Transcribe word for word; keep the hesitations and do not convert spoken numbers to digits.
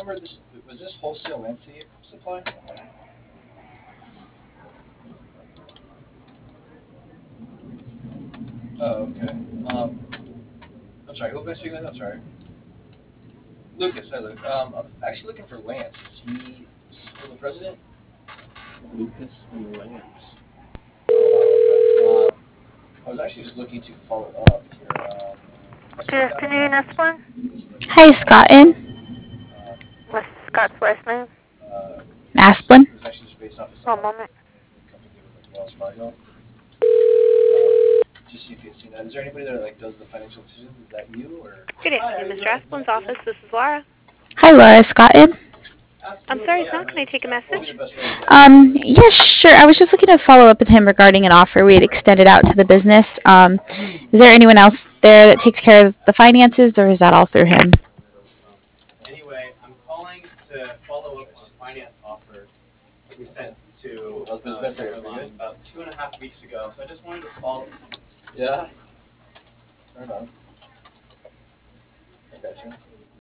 where this was. This wholesale landscape supply. Oh, okay. Um, I'm sorry. Who am I speaking with? I'm sorry. Lucas. Hi, Luke. Um, I'm actually looking for Lance. Is he still the president? Lucas and Lance. Oh, wow. Okay. Um, I was actually just looking to follow up here. Um, I Good spoke down in afternoon, Athens Esplin. recently Hi, about Scottin. um, What's Scott's last name? uh, it was Asplin. it was actually just based off of some One market moment. with a company with like Wells Fargo. Um, just see if you'd seen that. Is there anybody that like does the financial decisions? Is that you or? Good afternoon, Mister Esplin's office. This is Laura. Hi, Laura Scottin. I'm sorry, Yeah. son. Can I take a What would be message? the best way to get Um, to? yes, sure. I was just looking to follow up with him regarding an offer we had extended out to the business. Um, is there anyone else there that takes care of the finances, or is that all through him? Anyway, I'm calling to follow up on a finance offer that we sent to How's uh, business there? Caroline Good? about two and a half weeks ago. So I just wanted to follow. Yeah. Right on. I got you.